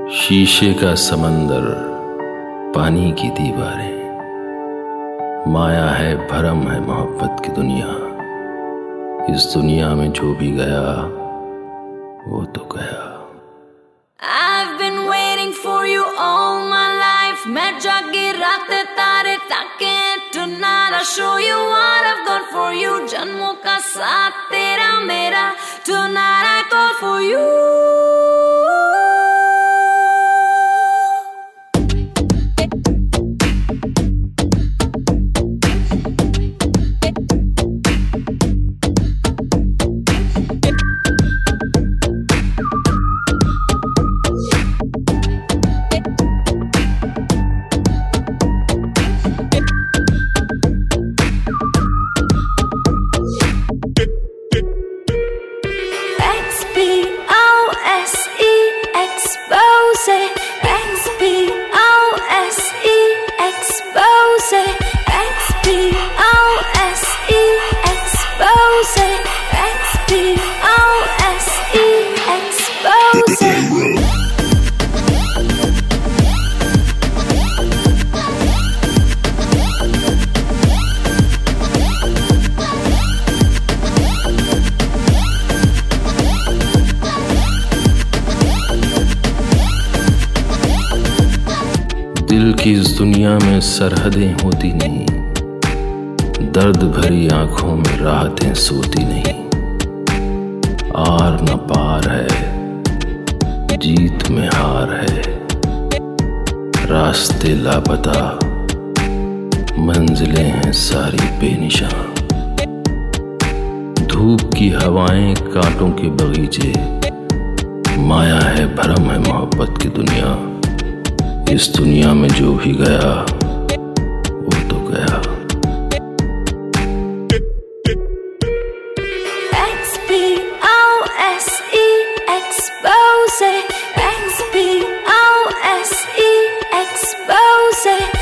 शीशे का समंदर, पानी की दीवारें, माया है भरम है मोहब्बत की दुनिया। इस दुनिया में जो भी गया वो तो गया। I've been waiting for you all my life. मैं जागी रात तारे ताके tonight I'll show you what I've got for you. जन्मों का साथ तेरा मेरा, tonight I go for you. दिल की इस दुनिया में सरहदें होती नहीं, दर्द भरी आंखों में राहतें सोती नहीं। आर न पार है, जीत में हार है, रास्ते लापता, मंजिलें हैं सारी बेनिशान। धूप की हवाएं, कांटों के बगीचे, माया है भरम है मोहब्बत की दुनिया। इस दुनिया में जो भी गया वो तो गया। XPOSE expose, XPOSE expose.